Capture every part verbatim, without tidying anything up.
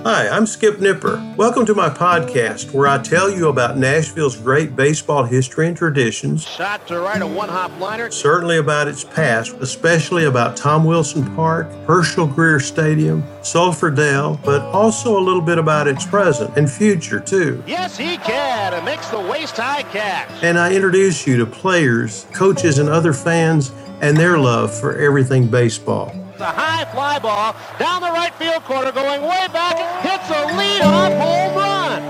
Hi, I'm Skip Nipper. Welcome to my podcast where I tell you about Nashville's great baseball history and traditions. Shot to right, a one-hop liner. Certainly about its past, especially about Tom Wilson Park, Herschel Greer Stadium, Sulphur Dell, but also a little bit about its present and future too. Yes, he can. It makes the waist-high catch. And I introduce you to players, coaches, and other fans and their love for everything baseball. It's a high fly ball down the right field corner, going way back, hits a lead-off home run.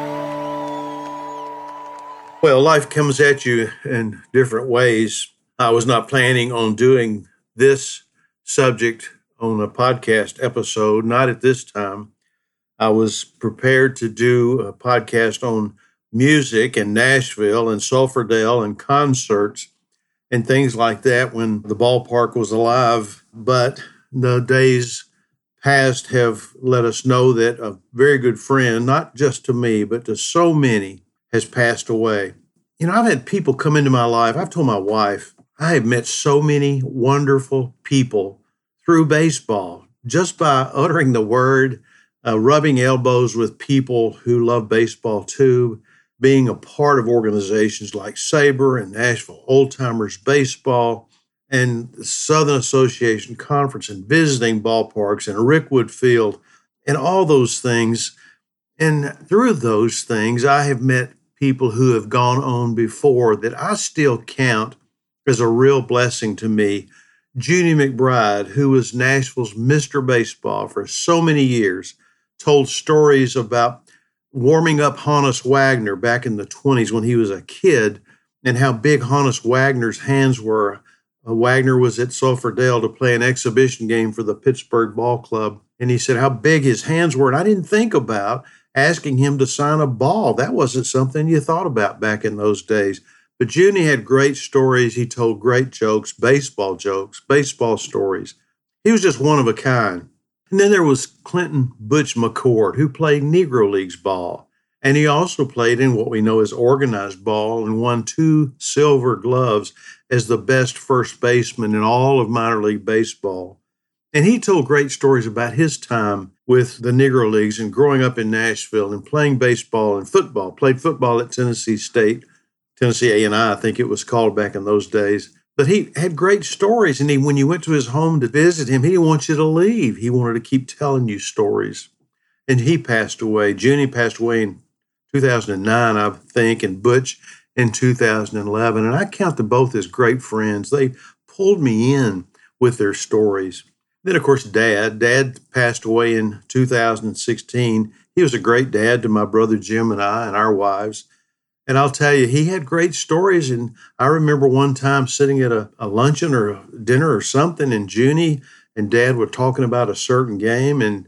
Well, life comes at you in different ways. I was not planning on doing this subject on a podcast episode, not at this time. I was prepared to do a podcast on music and Nashville and Sulphur Dell and concerts and things like that when the ballpark was alive, but the days past have let us know that a very good friend, not just to me, but to so many, has passed away. You know, I've had people come into my life. I've told my wife, I have met so many wonderful people through baseball just by uttering the word, uh, rubbing elbows with people who love baseball too, being a part of organizations like SABR and Nashville Old Timers Baseball, and the Southern Association Conference, and visiting ballparks and Rickwood Field and all those things. And through those things, I have met people who have gone on before that I still count as a real blessing to me. Junie McBride, who was Nashville's Mister Baseball for so many years, told stories about warming up Honus Wagner back in the twenties when he was a kid and how big Honus Wagner's hands were. Uh, Wagner was at Sulphur Dell to play an exhibition game for the Pittsburgh Ball Club. And he said how big his hands were. And I didn't think about asking him to sign a ball. That wasn't something you thought about back in those days. But Junie had great stories. He told great jokes, baseball jokes, baseball stories. He was just one of a kind. And then there was Clinton Butch McCord, who played Negro Leagues ball. And he also played in what we know as organized ball and won two silver gloves as the best first baseman in all of minor league baseball. And he told great stories about his time with the Negro Leagues and growing up in Nashville and playing baseball and football. Played football at Tennessee State, Tennessee A and I, I think it was called back in those days. But he had great stories. And he, when you went to his home to visit him, he didn't want you to leave. He wanted to keep telling you stories. And he passed away. Junie passed away in two thousand nine, I think, and Butch in two thousand eleven. And I count them both as great friends. They pulled me in with their stories. Then, of course, Dad. Dad passed away in two thousand sixteen. He was a great dad to my brother Jim and I and our wives. And I'll tell you, he had great stories. And I remember one time sitting at a, a luncheon or a dinner or something, and Junie and Dad were talking about a certain game. And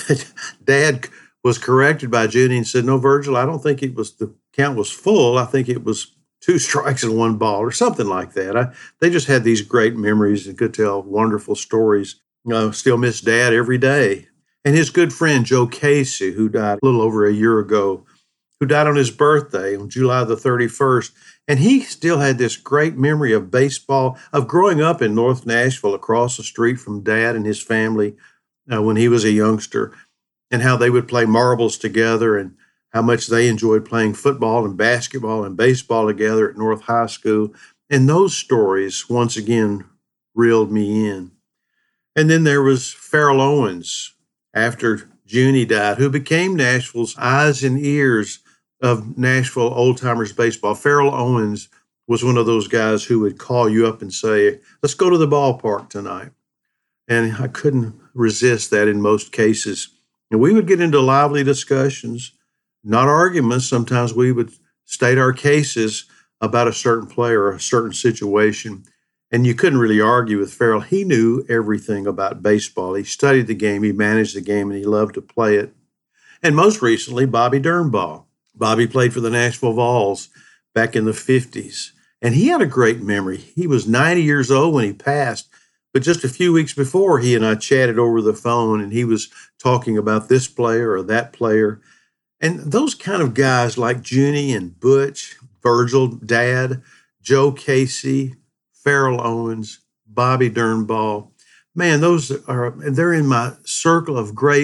Dad was corrected by Junie and said, no, Virgil, I don't think it was, the count was full. I think it was two strikes and one ball or something like that. I, they just had these great memories and could tell wonderful stories. Uh, still miss Dad every day. And his good friend, Joe Casey, who died a little over a year ago, who died on his birthday on July the thirty-first. And he still had this great memory of baseball, of growing up in North Nashville across the street from Dad and his family uh, when he was a youngster, and how they would play marbles together and how much they enjoyed playing football and basketball and baseball together at North High School. And those stories, once again, reeled me in. And then there was Farrell Owens, after Junie died, who became Nashville's eyes and ears of Nashville Old Timers Baseball. Farrell Owens was one of those guys who would call you up and say, let's go to the ballpark tonight. And I couldn't resist that in most cases. And we would get into lively discussions, not arguments. Sometimes we would state our cases about a certain player or a certain situation. And you couldn't really argue with Farrell. He knew everything about baseball. He studied the game, he managed the game, and he loved to play it. And most recently, Bobby Dernball. Bobby played for the Nashville Vols back in the fifties. And he had a great memory. He was ninety years old when he passed. But just a few weeks before, he and I chatted over the phone, and he was talking about this player or that player. And those kind of guys like Junie and Butch, Virgil, Dad, Joe Casey, Farrell Owens, Bobby Dernball, man, those are, they're in my circle of great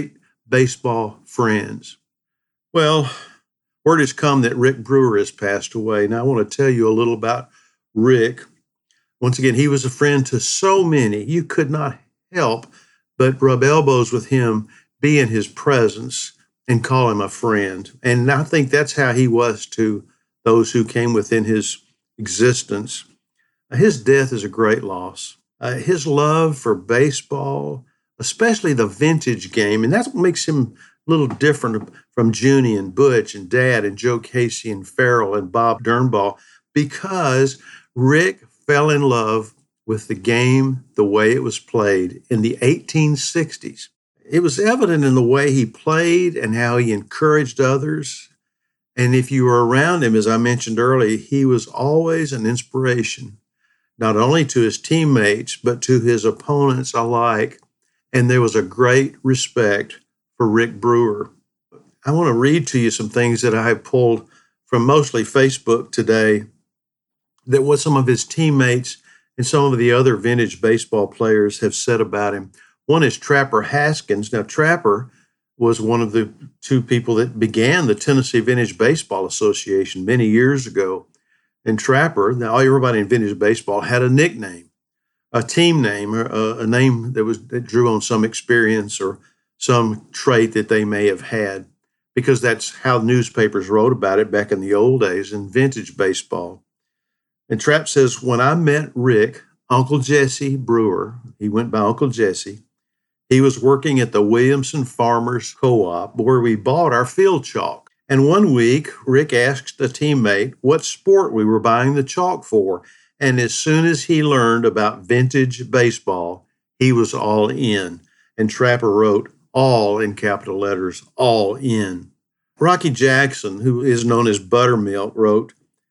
baseball friends. Well, word has come that Rick Brewer has passed away. Now, I want to tell you a little about Rick. Once again, he was a friend to so many. You could not help but rub elbows with him, be in his presence, and call him a friend. And I think that's how he was to those who came within his existence. His death is a great loss. Uh, his love for baseball, especially the vintage game, and that's what makes him a little different from Junie and Butch and Dad and Joe Casey and Farrell and Bob Dernball, because Rick fell in love with the game the way it was played in the eighteen sixties. It was evident in the way he played and how he encouraged others. And if you were around him, as I mentioned earlier, he was always an inspiration, not only to his teammates, but to his opponents alike. And there was a great respect for Rick Brewer. I want to read to you some things that I have pulled from mostly Facebook today, that what some of his teammates and some of the other vintage baseball players have said about him. One is Trapper Haskins. Now, Trapper was one of the two people that began the Tennessee Vintage Baseball Association many years ago. And Trapper, now everybody in vintage baseball had a nickname, a team name, or a, a name that was that drew on some experience or some trait that they may have had, because that's how newspapers wrote about it back in the old days in vintage baseball. And Trap says, when I met Rick, Uncle Jesse Brewer, he went by Uncle Jesse, he was working at the Williamson Farmers Co-op where we bought our field chalk. And one week, Rick asked a teammate what sport we were buying the chalk for. And as soon as he learned about vintage baseball, he was all in. And Trapper wrote, all in capital letters, all in. Rocky Jackson, who is known as Buttermilk, wrote,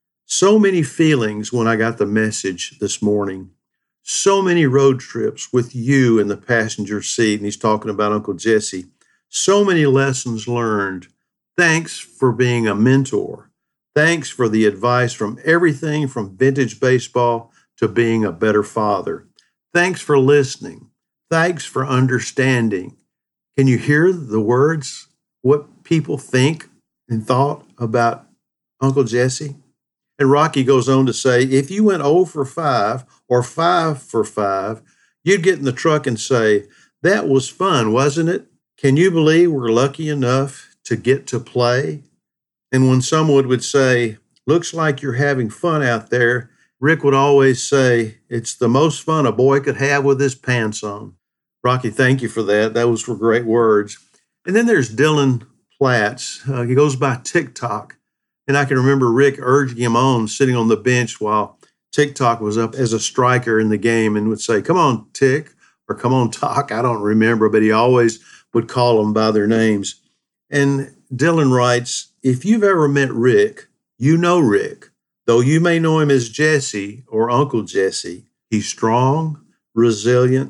so many feelings when I got the message this morning. So many road trips with you in the passenger seat. And he's talking about Uncle Jesse. So many lessons learned. Thanks for being a mentor. Thanks for the advice from everything from vintage baseball to being a better father. Thanks for listening. Thanks for understanding. Can you hear the words, what people think and thought about Uncle Jesse? And Rocky goes on to say, if you went oh for five or five for five, you'd get in the truck and say, that was fun, wasn't it? Can you believe we're lucky enough to get to play? And when someone would say, looks like you're having fun out there, Rick would always say, it's the most fun a boy could have with his pants on. Rocky, thank you for that. Those were great words. And then there's Dylan Platts. Uh, he goes by TikTok. And I can remember Rick urging him on, sitting on the bench while TikTok was up as a striker in the game, and would say, come on, Tick, or come on, Talk. I don't remember, but he always would call them by their names. And Dylan writes, if you've ever met Rick, you know Rick. Though you may know him as Jesse or Uncle Jesse, he's strong, resilient,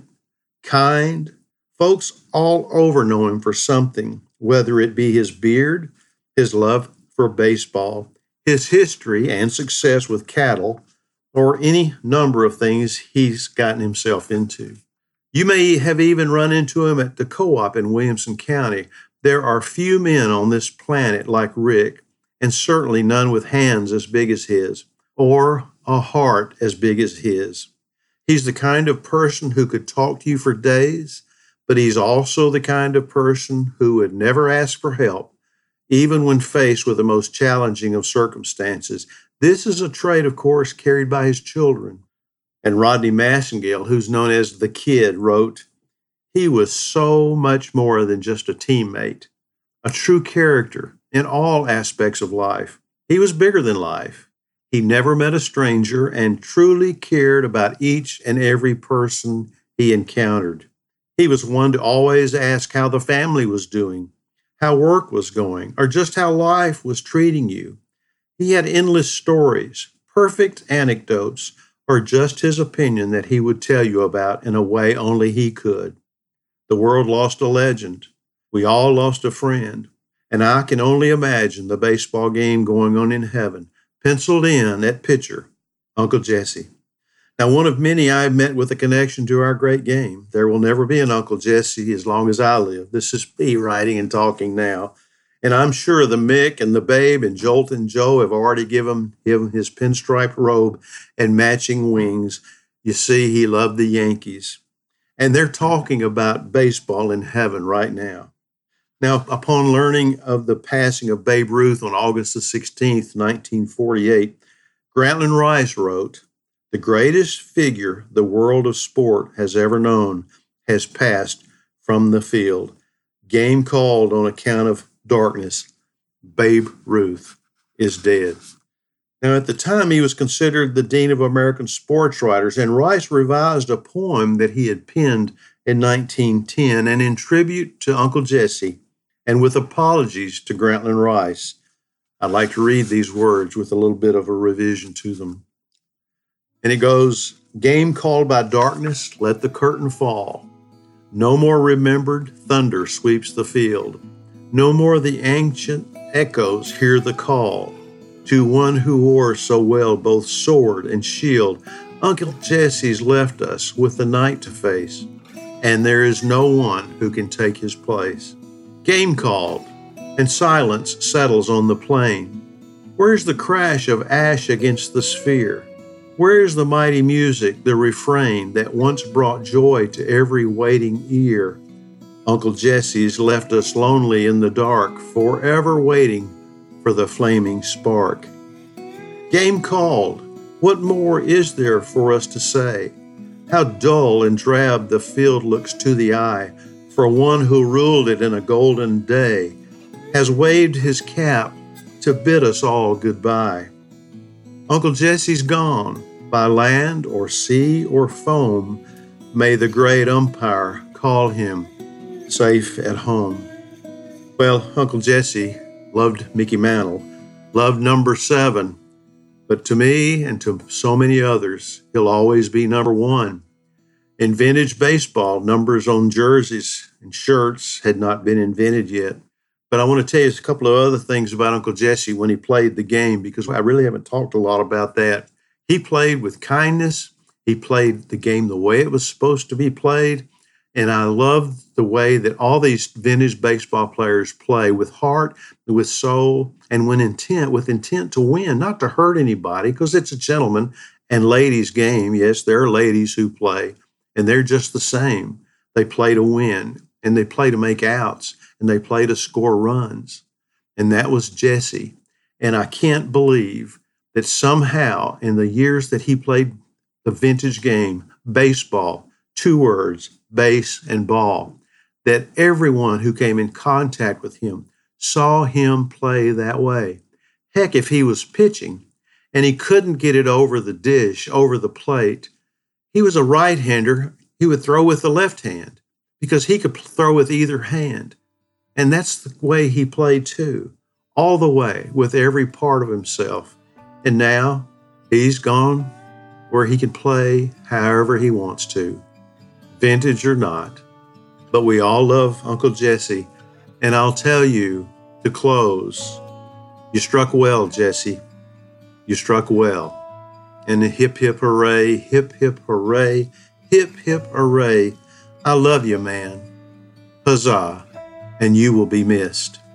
kind. Folks all over know him for something, whether it be his beard, his love for baseball, his history and success with cattle, or any number of things he's gotten himself into. You may have even run into him at the co-op in Williamson County. There are few men on this planet like Rick, and certainly none with hands as big as his, or a heart as big as his. He's the kind of person who could talk to you for days, but he's also the kind of person who would never ask for help, even when faced with the most challenging of circumstances. This is a trait, of course, carried by his children. And Rodney Massengale, who's known as the Kid, wrote, he was so much more than just a teammate, a true character in all aspects of life. He was bigger than life. He never met a stranger and truly cared about each and every person he encountered. He was one to always ask how the family was doing, how work was going, or just how life was treating you. He had endless stories, perfect anecdotes, or just his opinion that he would tell you about in a way only he could. The world lost a legend. We all lost a friend. And I can only imagine the baseball game going on in heaven, penciled in at pitcher, Uncle Jesse. Now, one of many I've met with a connection to our great game. There will never be an Uncle Jesse as long as I live. This is me writing and talking now. And I'm sure the Mick and the Babe and Jolt and Joe have already given him his pinstripe robe and matching wings. You see, he loved the Yankees. And they're talking about baseball in heaven right now. Now, upon learning of the passing of Babe Ruth on August the sixteenth, nineteen forty-eight, Grantland Rice wrote, "The greatest figure the world of sport has ever known has passed from the field. Game called on account of darkness. Babe Ruth is dead." Now, at the time, he was considered the Dean of American Sports Writers, and Rice revised a poem that he had penned in nineteen ten, and in tribute to Uncle Jesse, and with apologies to Grantland Rice, I'd like to read these words with a little bit of a revision to them. And it goes, "Game called by darkness, let the curtain fall. No more remembered thunder sweeps the field. No more the ancient echoes hear the call. To one who wore so well both sword and shield, Uncle Jesse's left us with the night to face, and there is no one who can take his place. Game called, and silence settles on the plain. Where's the crash of ash against the sphere? Where is the mighty music, the refrain that once brought joy to every waiting ear? Uncle Jesse's left us lonely in the dark, forever waiting for the flaming spark. Game called, what more is there for us to say? How dull and drab the field looks to the eye, for one who ruled it in a golden day has waved his cap to bid us all goodbye. Uncle Jesse's gone, by land or sea or foam, may the great umpire call him safe at home. Well, Uncle Jesse loved Mickey Mantle, loved number seven, but to me and to so many others, he'll always be number one. In vintage baseball, numbers on jerseys and shirts had not been invented yet. But I want to tell you a couple of other things about Uncle Jesse when he played the game, because I really haven't talked a lot about that. He played with kindness. He played the game the way it was supposed to be played. And I love the way that all these vintage baseball players play with heart, with soul, and with intent, with intent to win, not to hurt anybody, because it's a gentleman and ladies game. Yes, there are ladies who play, and they're just the same. They play to win, and they play to make outs, and they play to score runs. And that was Jesse. And I can't believe that somehow in the years that he played the vintage game, baseball, two words, base and ball, that everyone who came in contact with him saw him play that way. Heck, if he was pitching and he couldn't get it over the dish, over the plate, he was a right-hander. He would throw with the left hand because he could throw with either hand. And that's the way he played too, all the way with every part of himself. And now he's gone where he can play however he wants to, vintage or not. But we all love Uncle Jesse. And I'll tell you to close, you struck well, Jesse. You struck well. And hip, hip, hooray, hip, hip, hooray, hip, hip, hooray. I love you, man. Huzzah. And you will be missed.